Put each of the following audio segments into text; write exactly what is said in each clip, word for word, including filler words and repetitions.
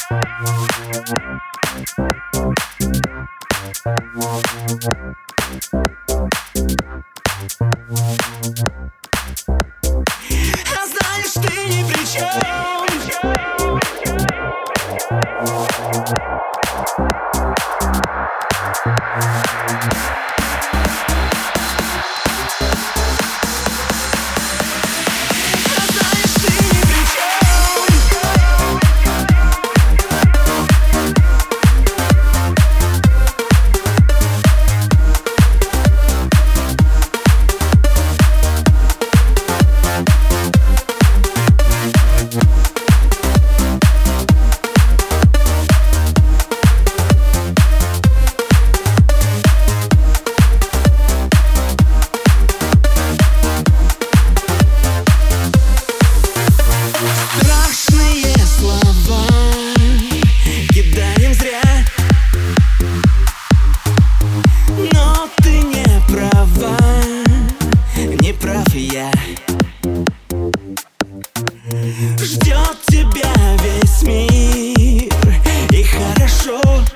А знаешь, ты ни при чем. Ждет тебя весь мир, и хорошо.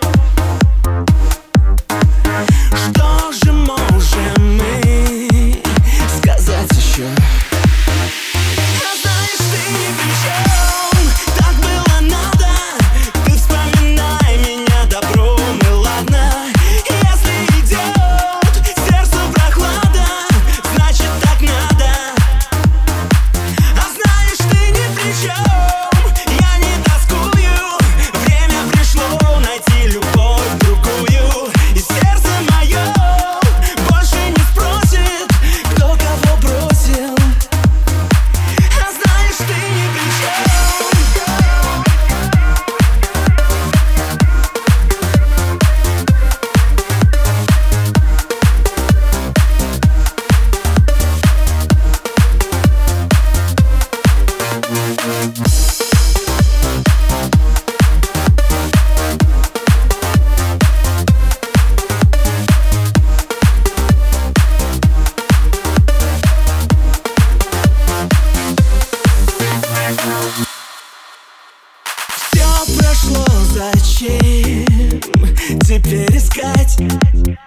Что же можем мы сказать еще? А знаешь, ты ни при чем. Так было надо. Ты вспоминай меня добром, и ладно. Если идет сердцу прохлада, значит так надо. А знаешь, ты ни при чем. Я не тоскую. Время пришло найти любовь другую. И сердце мое больше не спросит, кто кого бросил. А знаешь, ты ни при чем. Все прошло, зачем теперь искать?